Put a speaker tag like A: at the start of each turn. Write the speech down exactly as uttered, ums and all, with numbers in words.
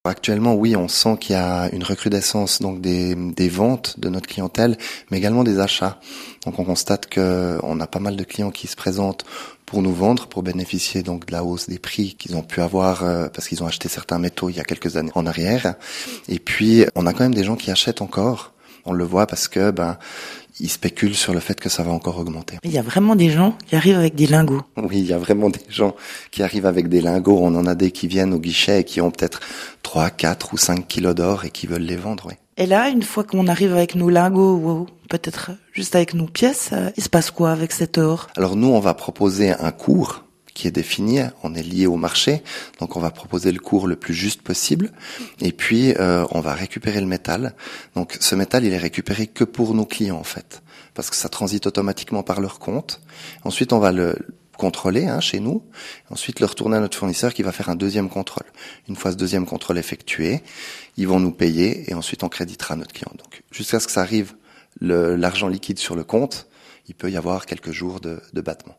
A: Actuellement, oui, on sent qu'il y a une recrudescence donc des, des ventes de notre clientèle, mais également des achats. Donc on constate que on a pas mal de clients qui se présentent pour nous vendre, pour bénéficier donc de la hausse des prix qu'ils ont pu avoir euh, parce qu'ils ont acheté certains métaux il y a quelques années en arrière. Et puis on a quand même des gens qui achètent encore. On le voit parce que ben ils spéculent sur le fait que ça va encore augmenter.
B: Il y a vraiment des gens qui arrivent avec des lingots.
A: Oui, il y a vraiment des gens qui arrivent avec des lingots. On en a des qui viennent au guichet et qui ont peut-être trois, quatre ou cinq kilos d'or et qui veulent les vendre, oui.
B: Et là, une fois qu'on arrive avec nos lingots, ou peut-être juste avec nos pièces, il se passe quoi avec cet or?
A: Alors nous, on va proposer un cours qui est défini, on est lié au marché, donc on va proposer le cours le plus juste possible, et puis euh, on va récupérer le métal. Donc ce métal, il est récupéré que pour nos clients en fait, parce que ça transite automatiquement par leur compte. Ensuite, on va le contrôler hein, chez nous, ensuite le retourner à notre fournisseur qui va faire un deuxième contrôle. Une fois ce deuxième contrôle effectué, ils vont nous payer et ensuite on créditera notre client. Donc jusqu'à ce que ça arrive, le, l'argent liquide sur le compte, il peut y avoir quelques jours de, de battement.